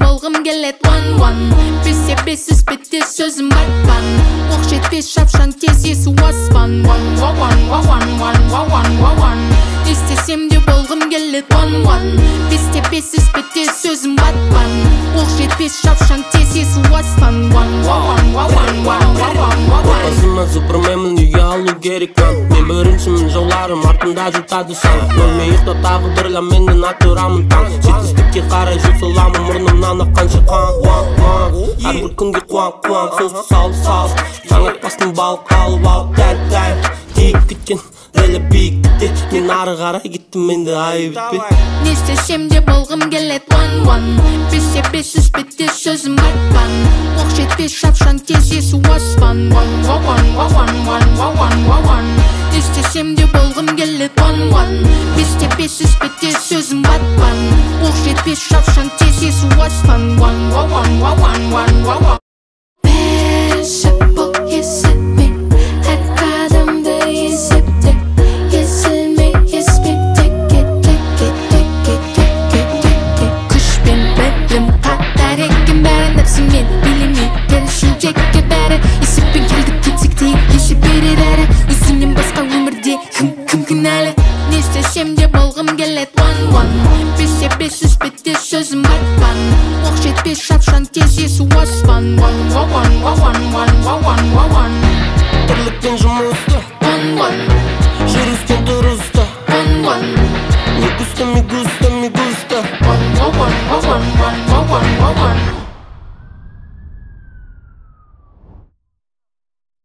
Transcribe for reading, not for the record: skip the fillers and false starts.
болғым келет one Бесе бесіз бітті сөзім батпан Оқ жетпес шапшаң тез есі аспан one Істесем де болғым келет one Бесте бесіз бітті сөзім батпан Оқ жетпес шапшаң тез есі аспан Отбасымнан суперменмін, үйге алу керек нан Мен біріншімін, жауларым артында жұтады сан Нөлме ұйықта тағы бір ламеннен атырамын таң Жетістікке қарай жол саламын, мұрнымнан аққан шыққан Әрбір күнге қуан, соғыс сал Таң атпастың балық алып тәй Тиіп кеткен, әлі биік кетті Мен ары қарай кеттім, менде айып бітпе Не істесем де болғым келет one Бесе бесіз бітті сөзім батпан Оқ жетпес шапшаң тез есі аспан Істесем де болғым келет one Бесте бесіз бітті сөзім батпан Оқ жетпес шапшаң тез есі аспан Бесіп